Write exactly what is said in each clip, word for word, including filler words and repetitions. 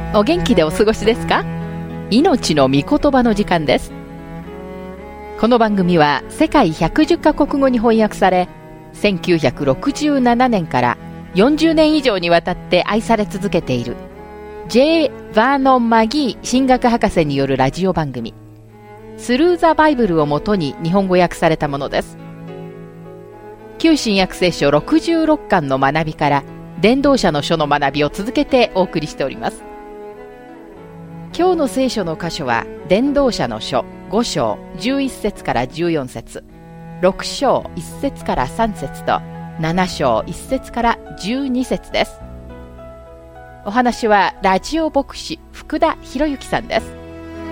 お元気でお過ごしですか？命の御言葉の時間です。この番組は世界ひゃくじゅっカ国語に翻訳され、せんきゅうひゃくろくじゅうななねんからよんじゅうねん以上にわたって愛され続けている J. バーノン・マギー神学博士によるラジオ番組、スルー・ザ・バイブルをもとに日本語訳されたものです。旧新約聖書ろくじゅうろっかんの学びから伝道者の書の学びを続けてお送りしております。今日の聖書の箇所は伝道者の書ご章じゅういっ節からじゅうよん節、ろく章いち節からさん節となな章いち節からじゅうに節です。お話はラジオ牧師福田博之さんです。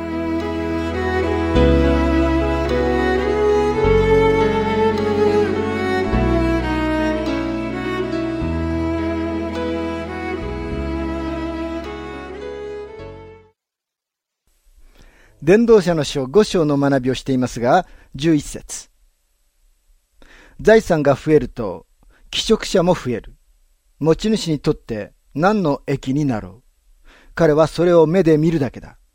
伝道者の書ご章の学びをしていますが、じゅういち節。財産が増えると、寄職者も増える。持ち主にとって何の益になろう。彼はそれを目で見るだけだ。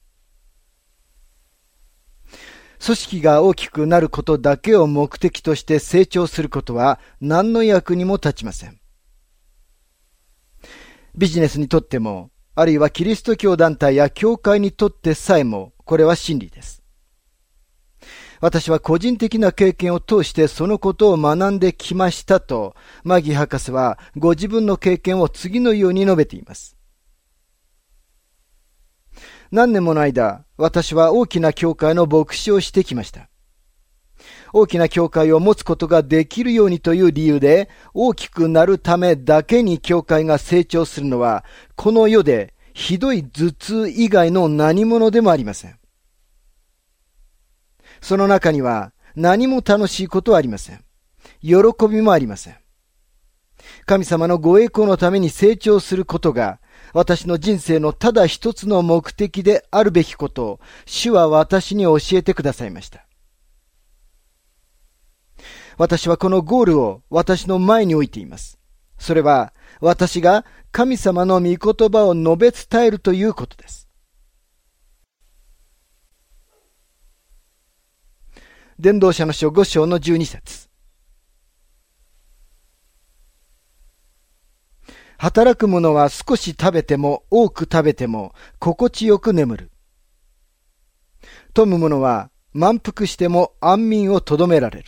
組織が大きくなることだけを目的として成長することは何の役にも立ちません。ビジネスにとっても、あるいはキリスト教団体や教会にとってさえも、これは真理です。私は個人的な経験を通してそのことを学んできましたと、マギー博士はご自分の経験を次のように述べています。何年もの間、私は大きな教会の牧師をしてきました。大きな教会を持つことができるようにという理由で、大きくなるためだけに教会が成長するのは、この世でひどい頭痛以外の何者でもありません。その中には何も楽しいことはありません。喜びもありません。神様のご栄光のために成長することが、私の人生のただ一つの目的であるべきことを、主は私に教えてくださいました。私はこのゴールを私の前に置いています。それは、私が神様の御言葉を述べ伝えるということです。伝道者の書ご章のじゅうに節。働く者は少し食べても多く食べても心地よく眠る。富む者は満腹しても安眠をとどめられる。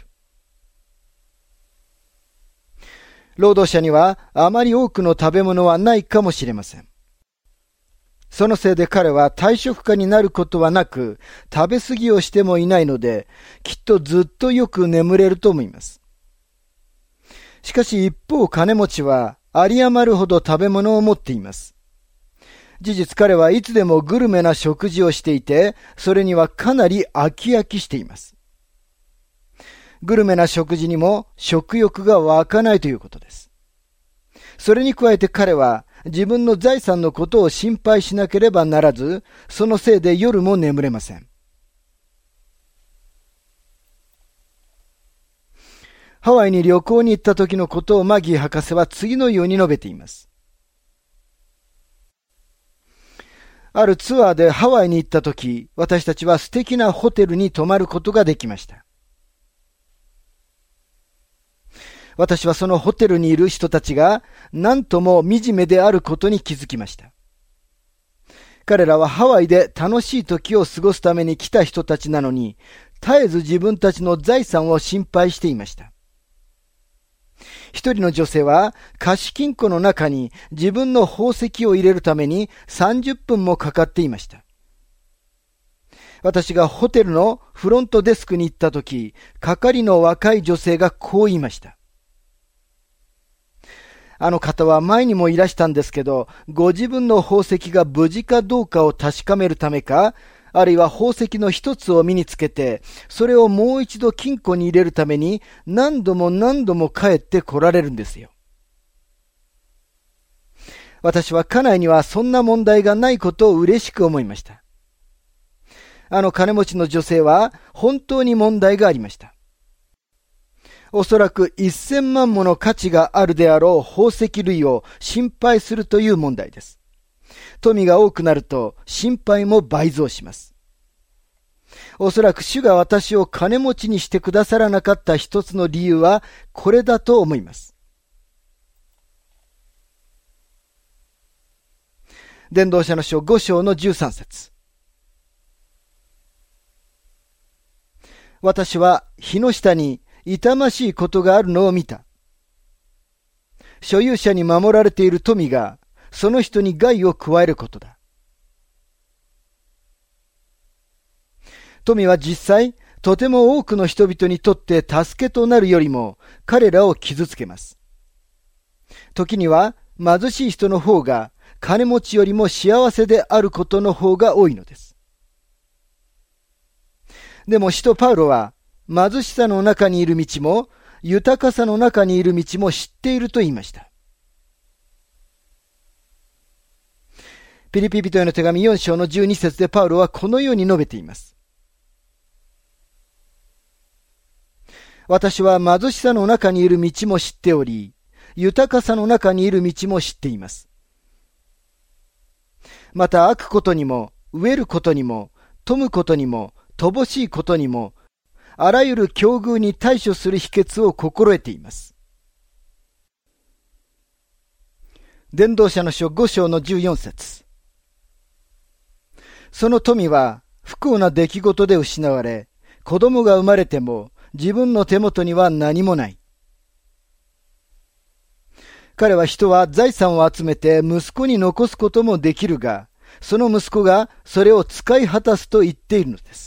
労働者にはあまり多くの食べ物はないかもしれません。そのせいで彼は退職家になることはなく、食べ過ぎをしてもいないので、きっとずっとよく眠れると思います。しかし一方、金持ちは有り余るほど食べ物を持っています。事実彼はいつでもグルメな食事をしていて、それにはかなり飽き飽きしています。グルメな食事にも食欲が湧かないということです。それに加えて彼は自分の財産のことを心配しなければならず、そのせいで夜も眠れません。ハワイに旅行に行った時のことをマギー博士は次のように述べています。あるツアーでハワイに行った時、私たちは素敵なホテルに泊まることができました。私はそのホテルにいる人たちが何とも惨めであることに気づきました。彼らはハワイで楽しい時を過ごすために来た人たちなのに、絶えず自分たちの財産を心配していました。一人の女性は貸金庫の中に自分の宝石を入れるためにさんじゅっぷんもかかっていました。私がホテルのフロントデスクに行った時、係の若い女性がこう言いました。あの方は前にもいらしたんですけど、ご自分の宝石が無事かどうかを確かめるためか、あるいは宝石の一つを身につけて、それをもう一度金庫に入れるために何度も何度も帰って来られるんですよ。私は家内にはそんな問題がないことを嬉しく思いました。あの金持ちの女性は本当に問題がありました。おそらくせんまんもの価値があるであろう宝石類を心配するという問題です。 富が多くなると心配も倍増します。おそらく主が私を金持ちにしてくださらなかった一つの理由はこれだと思います。伝道者の書ご章のじゅうさん節。私は日の下に痛ましいことがあるのを見た。所有者に守られている富がその人に害を加えることだ。富は実際、とても多くの人々にとって助けとなるよりも彼らを傷つけます。時には貧しい人の方が金持ちよりも幸せであることの方が多いのです。でも使徒パウロは貧しさの中にいる道も豊かさの中にいる道も知っていると言いました。ピリピ人への手紙よん章のじゅうに節でパウロはこのように述べています。私は貧しさの中にいる道も知っており、豊かさの中にいる道も知っています。また飽くことにも、飢えることにも、富むことにも、乏しいことにも、あらゆる境遇に対処する秘訣を心得ています。伝道者の書ご章のじゅうよん節。その富は不幸な出来事で失われ、子供が生まれても自分の手元には何もない。彼は人は財産を集めて息子に残すこともできるが、その息子がそれを使い果たすと言っているのです。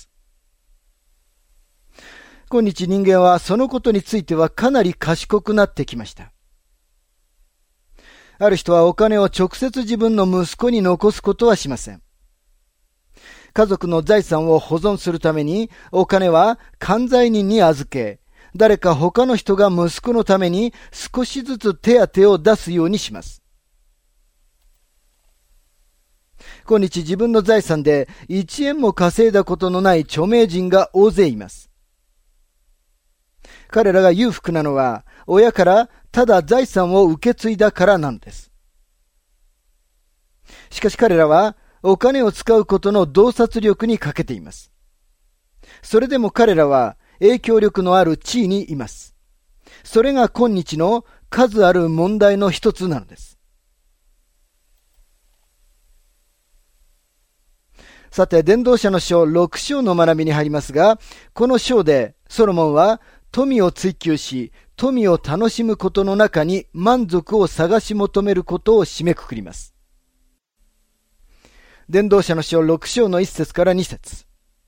今日人間はそのことについてはかなり賢くなってきました。ある人はお金を直接自分の息子に残すことはしません。家族の財産を保存するためにお金は管財人に預け、誰か他の人が息子のために少しずつ手当を出すようにします。今日自分の財産でいちえんも稼いだことのない著名人が大勢います。彼らが裕福なのは親からただ財産を受け継いだからなのです。しかし彼らはお金を使うことの洞察力に欠けています。それでも彼らは影響力のある地位にいます。それが今日の数ある問題の一つなのです。さて、伝道者の書ろく章の学びに入りますが、この章でソロモンは富を追求し、富を楽しむことの中に満足を探し求めることを締めくくります。伝道者の書ろく章のいち節からに節。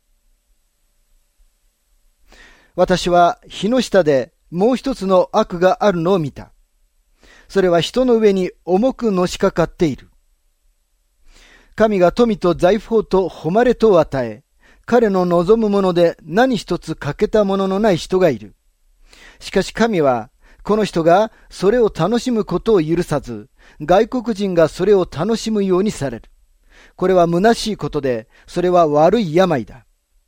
私は日の下でもう一つの悪があるのを見た。それは人の上に重くのしかかっている。神が富と財宝と誉れとを与え、彼の望むもので何一つ欠けたもののない人がいる。しかし神は、この人がそれを楽しむことを許さず、外国人がそれを楽しむようにされる。これは虚しいことで、それは悪い病だ。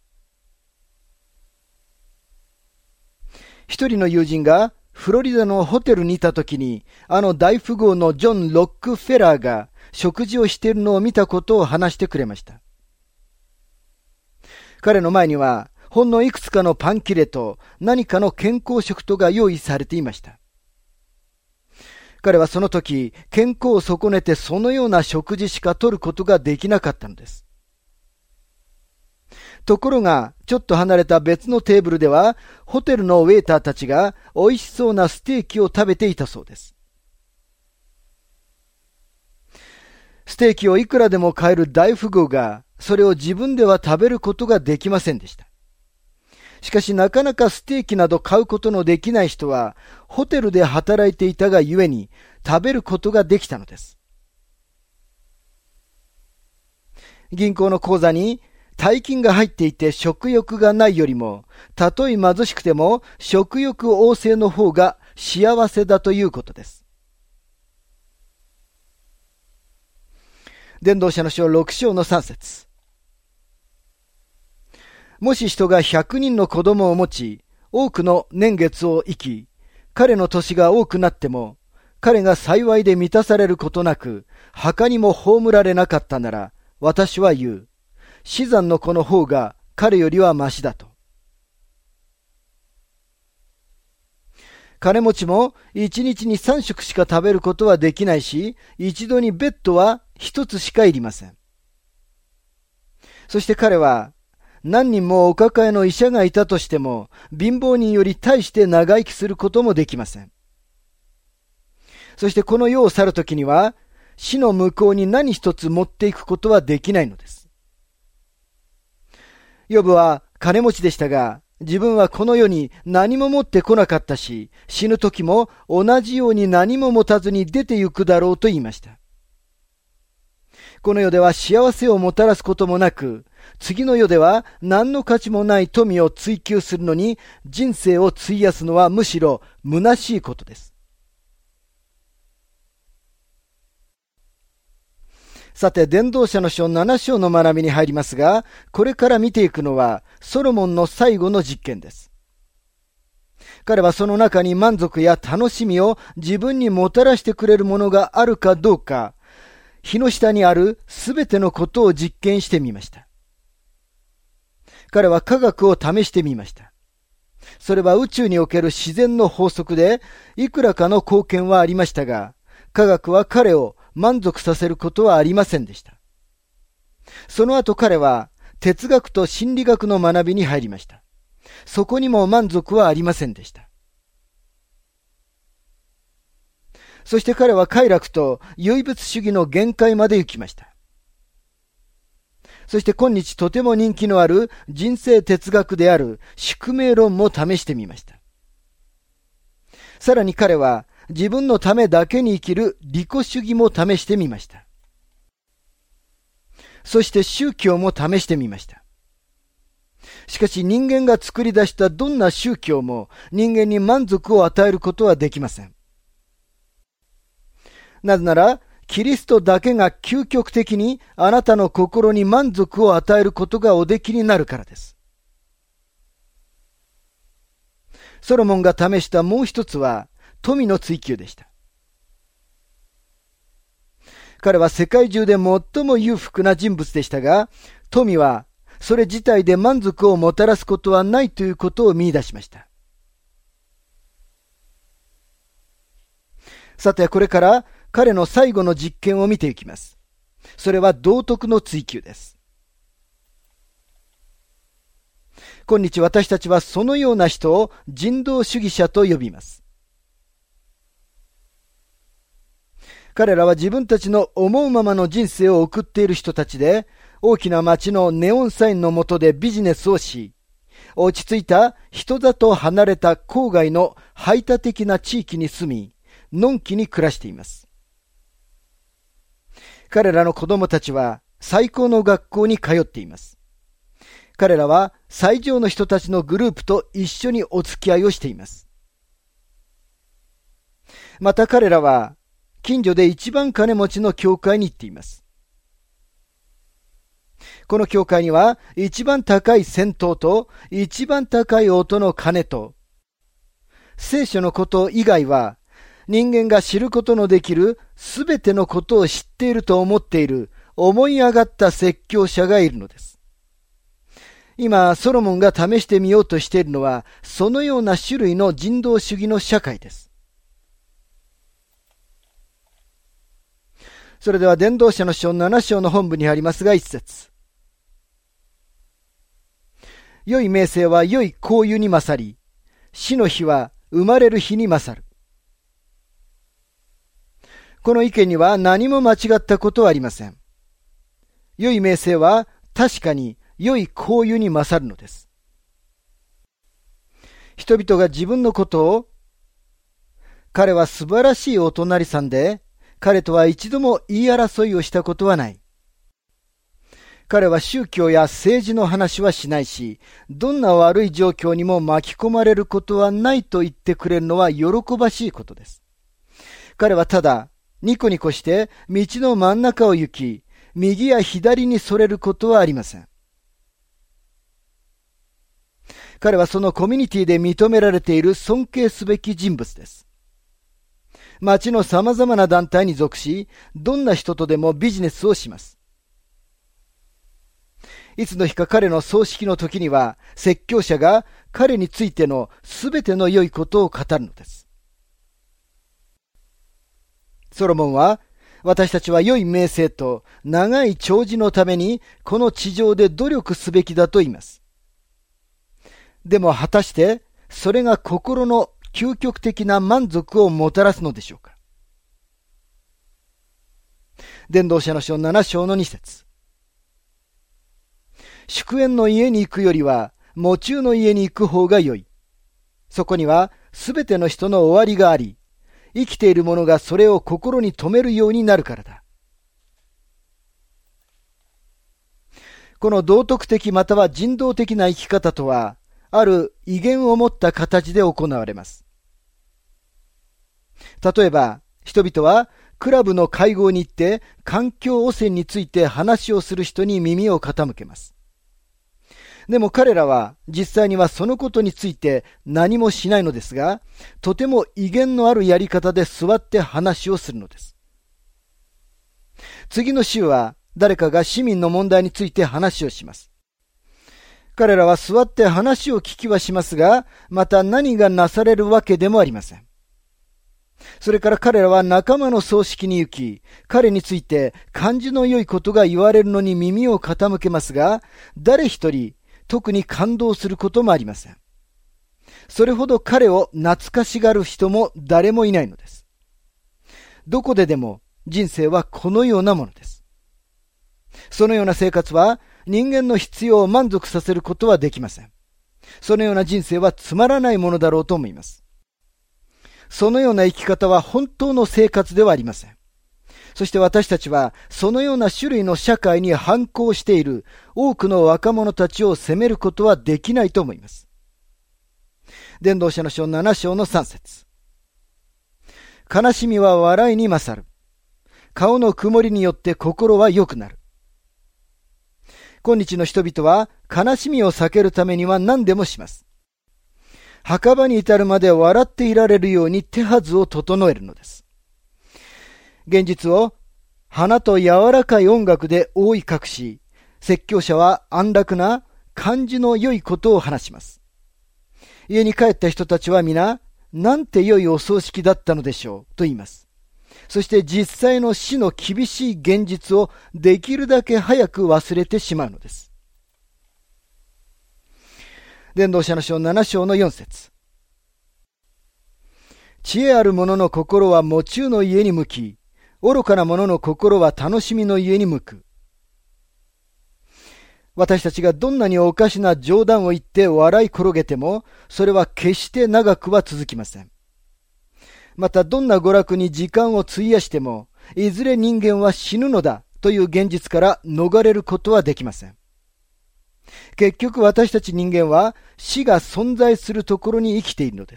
一人の友人がフロリダのホテルにいたときに、あの大富豪のジョン・ロックフェラーが食事をしているのを見たことを話してくれました。彼の前には、ほんのいくつかのパン切れと何かの健康食とが用意されていました。彼はその時、健康を損ねてそのような食事しか取ることができなかったのです。ところが、ちょっと離れた別のテーブルでは、ホテルのウェイターたちが美味しそうなステーキを食べていたそうです。ステーキをいくらでも買える大富豪が、それを自分では食べることができませんでした。しかしなかなかステーキなど買うことのできない人は、ホテルで働いていたがゆえに食べることができたのです。銀行の口座に大金が入っていて食欲がないよりも、たとえ貧しくても食欲旺盛の方が幸せだということです。伝道者の書ろく章のさん節。もし人がひゃくにんの子供を持ち、多くの年月を生き、彼の年が多くなっても、 彼が幸いで満たされることなく、墓にも葬られなかったなら、私は言う。死産の子の方が彼よりはましだと。金持ちも一日に三食しか食べることはできないし、一度にベッドは一つしかいりません。そして彼は、何人もお抱えの医者がいたとしても、貧乏人より大して長生きすることもできません。そしてこの世を去るときには、死の向こうに何一つ持っていくことはできないのです。ヨブは金持ちでしたが、自分はこの世に何も持ってこなかったし、死ぬ時も同じように何も持たずに出て行くだろうと言いました。この世では幸せをもたらすこともなく、次の世では何の価値もない富を追求するのに人生を費やすのはむしろ虚しいことです。さて、伝道者の書なな章の学びに入りますが、これから見ていくのはソロモンの最後の実験です。彼はその中に満足や楽しみを自分にもたらしてくれるものがあるかどうか、日の下にあるすべてのことを実験してみました。彼は科学を試してみました。それは宇宙における自然の法則で、いくらかの貢献はありましたが、科学は彼を満足させることはありませんでした。その後彼は哲学と心理学の学びに入りました。そこにも満足はありませんでした。そして彼は快楽と唯物主義の限界まで行きました。そして今日とても人気のある人生哲学である宿命論も試してみました。さらに彼は自分のためだけに生きる利己主義も試してみました。そして宗教も試してみました。しかし人間が作り出したどんな宗教も人間に満足を与えることはできません。なぜなら、キリストだけが究極的にあなたの心に満足を与えることがおできになるからです。ソロモンが試したもう一つは富の追求でした。彼は世界中で最も裕福な人物でしたが、富はそれ自体で満足をもたらすことはないということを見出しました。さて、これから彼の最後の実験を見ていきます。それは道徳の追求です。今日私たちはそのような人を人道主義者と呼びます。彼らは自分たちの思うままの人生を送っている人たちで、大きな街のネオンサインの下でビジネスをし、落ち着いた人里離れた郊外の排他的な地域に住み、のんきに暮らしています。彼らの子供たちは最高の学校に通っています。彼らは最上の人たちのグループと一緒にお付き合いをしています。また彼らは近所で一番金持ちの教会に行っています。この教会には一番高い戦闘と一番高い音の鐘と、聖書のこと以外は人間が知ることのできるすべてのことを知っていると思っている思い上がった説教者がいるのです。今、ソロモンが試してみようとしているのは、そのような種類の人道主義の社会です。それでは伝道者の書なな章の本文にありますが、一節。良い名声は良い香油に勝り、死の日は生まれる日に勝る。この意見には何も間違ったことはありません。良い名声は確かに良い香油に勝るのです。人々が自分のことを、彼は素晴らしいお隣さんで、彼とは一度も言い争いをしたことはない。彼は宗教や政治の話はしないし、どんな悪い状況にも巻き込まれることはないと言ってくれるのは喜ばしいことです。彼はただ、ニコニコして道の真ん中を行き、右や左にそれることはありません。彼はそのコミュニティで認められている尊敬すべき人物です。 町の様々な団体に属し、どんな人とでもビジネスをします。いつの日か彼の葬式の時には、説教者が彼についてのすべての良いことを語るのです。ソロモンは、私たちは良い名声と長い長寿のためにこの地上で努力すべきだと言います。でも果たしてそれが心の究極的な満足をもたらすのでしょうか。伝道者の書なな章のに節。祝宴の家に行くよりは喪中の家に行く方が良い。そこにはすべての人の終わりがあり、生きている者がそれを心に留めるようになるからだ。この道徳的または人道的な生き方とは、ある威厳を持った形で行われます。例えば、人々はクラブの会合に行って環境汚染について話をする人に耳を傾けます。でも彼らは実際にはそのことについて何もしないのですが、とても威厳のあるやり方で座って話をするのです。次の週は誰かが市民の問題について話をします。彼らは座って話を聞きはしますが、また何がなされるわけでもありません。それから彼らは仲間の葬式に行き、彼について感じの良いことが言われるのに耳を傾けますが、誰一人特に感動することもありません。それほど彼を懐かしがる人も誰もいないのです。どこででも人生はこのようなものです。そのような生活は人間の必要を満足させることはできません。そのような人生はつまらないものだろうと思います。そのような生き方は本当の生活ではありません。そして私たちはそのような種類の社会に反抗している多くの若者たちを責めることはできないと思います。伝道者の書なな章のさん節。悲しみは笑いに勝る。顔の曇りによって心は良くなる。今日の人々は悲しみを避けるためには何でもします。墓場に至るまで笑っていられるように手はずを整えるのです。現実を花と柔らかい音楽で覆い隠し、説教者は安楽な感じの良いことを話します。家に帰った人たちは皆、なんて良いお葬式だったのでしょうと言います。そして実際の死の厳しい現実をできるだけ早く忘れてしまうのです。伝道者の書なな章のよん節。知恵ある者の心は喪中の家に向き、愚かな者の心は楽しみの家に向く。私たちがどんなにおかしな冗談を言って笑い転げても、それは決して長くは続きません。またどんな娯楽に時間を費やしても、いずれ人間は死ぬのだという現実から逃れることはできません。結局私たち人間は死が存在するところに生きているのです。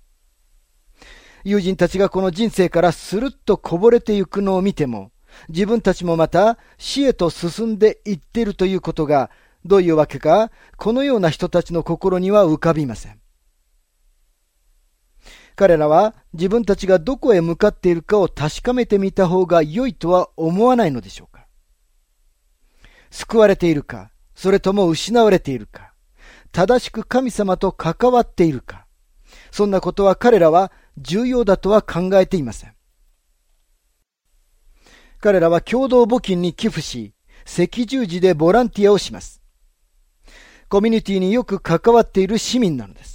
友人たちがこの人生からスルッとこぼれてゆくのを見ても、自分たちもまた死へと進んでいっているということがどういうわけか、このような人たちの心には浮かびません。彼らは自分たちがどこへ向かっているかを確かめてみた方が良いとは思わないのでしょうか。救われているか、それとも失われているか、正しく神様と関わっているか、そんなことは彼らは重要だとは考えていません。彼らは共同募金に寄付し、赤十字でボランティアをします。コミュニティによく関わっている市民なのです。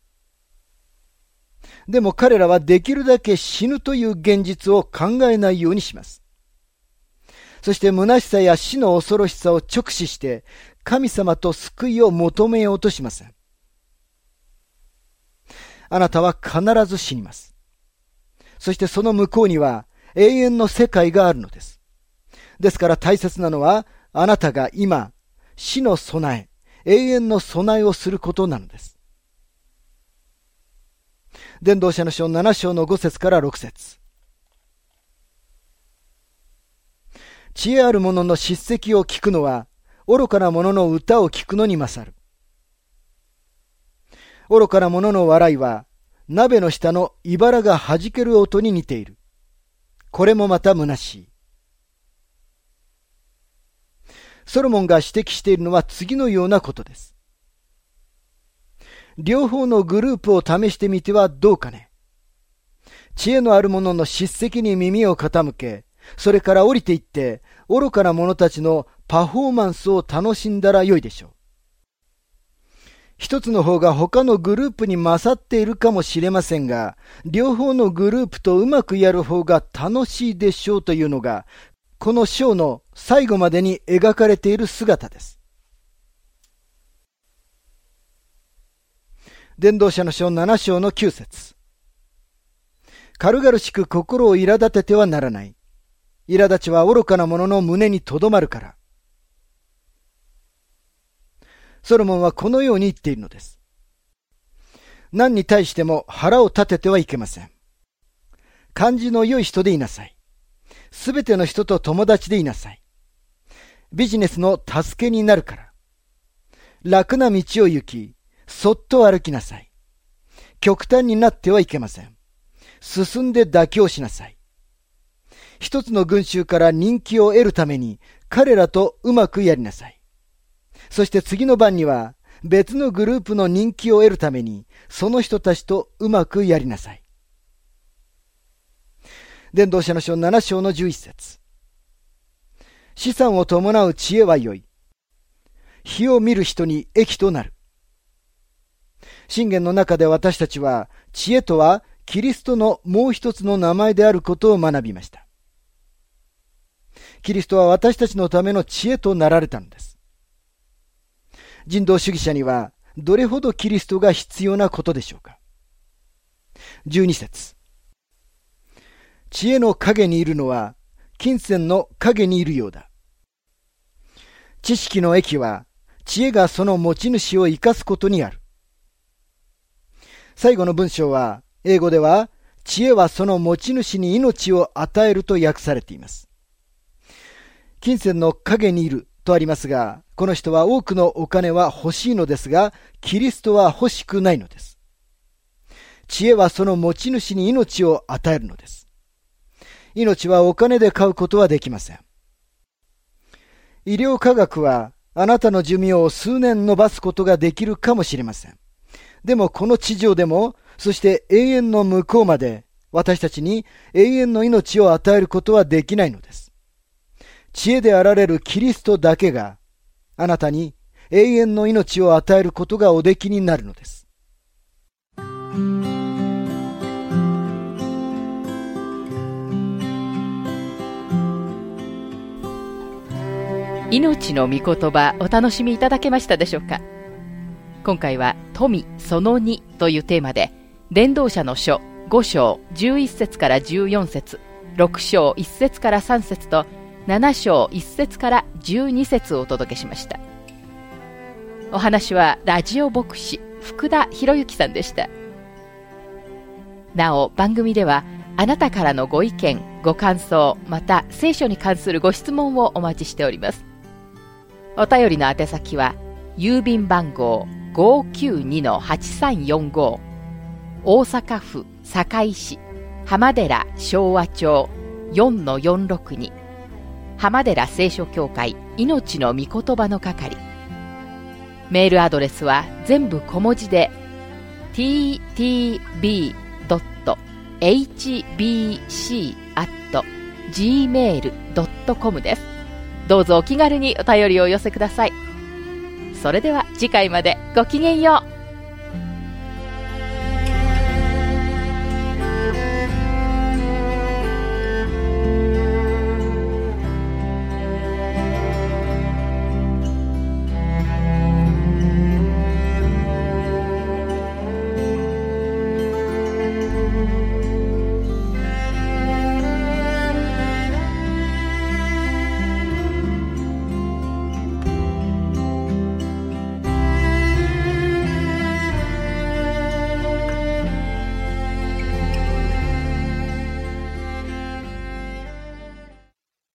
でも彼らはできるだけ死ぬという現実を考えないようにします。そして虚しさや死の恐ろしさを直視して神様と救いを求めようとしません。あなたは必ず死にます。そしてその向こうには永遠の世界があるのです。ですから大切なのはあなたが今死の備え、永遠の備えをすることなのです。伝道者の書なな章のご節からろく節。知恵ある者の叱責を聞くのは愚かな者の歌を聞くのに勝る。愚かな者の笑いは鍋の下の茨が弾ける音に似ている。これもまた虚しい。ソロモンが指摘しているのは次のようなことです。両方のグループを試してみてはどうかね。知恵のある者の叱責に耳を傾け、それから降りていって愚かな者たちのパフォーマンスを楽しんだらよいでしょう。一つの方が他のグループに勝っているかもしれませんが、両方のグループとうまくやる方が楽しいでしょうというのが、この章の最後までに描かれている姿です。伝道者の書なな章のきゅう節。軽々しく心を苛立ててはならない。苛立ちは愚かな者の胸にとどまるから。ソロモンはこのように言っているのです。何に対しても腹を立ててはいけません。感じの良い人でいなさい。すべての人と友達でいなさい。ビジネスの助けになるから。楽な道を行き、そっと歩きなさい。極端になってはいけません。進んで妥協しなさい。一つの群衆から人気を得るために彼らとうまくやりなさい。そして次の晩には別のグループの人気を得るためにその人たちとうまくやりなさい。伝道者の書なな章のじゅういち節。資産を伴う知恵は良い。火を見る人に益となる。箴言の中で私たちは知恵とはキリストのもう一つの名前であることを学びました。キリストは私たちのための知恵となられたのです。人道主義者にはどれほどキリストが必要なことでしょうか。じゅうに節。知恵の影にいるのは金銭の影にいるようだ。知識の益は知恵がその持ち主を生かすことにある。最後の文章は英語では知恵はその持ち主に命を与えると訳されています。金銭の影にいるとありますが、この人は多くのお金は欲しいのですが、キリストは欲しくないのです。知恵はその持ち主に命を与えるのです。命はお金で買うことはできません。医療科学はあなたの寿命を数年延ばすことができるかもしれません。でもこの地上でも、そして永遠の向こうまで、私たちに永遠の命を与えることはできないのです。知恵であられるキリストだけが、あなたに永遠の命を与えることがおできになるのです。 命の御言葉、お楽しみいただけましたでしょうか。今回は富そのにというテーマで、伝道者の書ご章じゅういち節からじゅうよん節、ろく章いち節からさん節となな章いち節からじゅうに節をお届けしました。お話はラジオ牧師福田博之さんでした。なお番組ではあなたからのご意見ご感想、また聖書に関するご質問をお待ちしております。お便りの宛先は郵便番号 ごーきゅうにのはちさんよんご、大阪府堺市浜寺昭和町 よんのよんろくに、浜寺聖書協会命の御言葉の係。メールアドレスは全部小文字で ティーティービードットエイチビーシーアットジーメールドットコム です。どうぞお気軽にお便りをお寄せください。それでは次回までごきげんよう。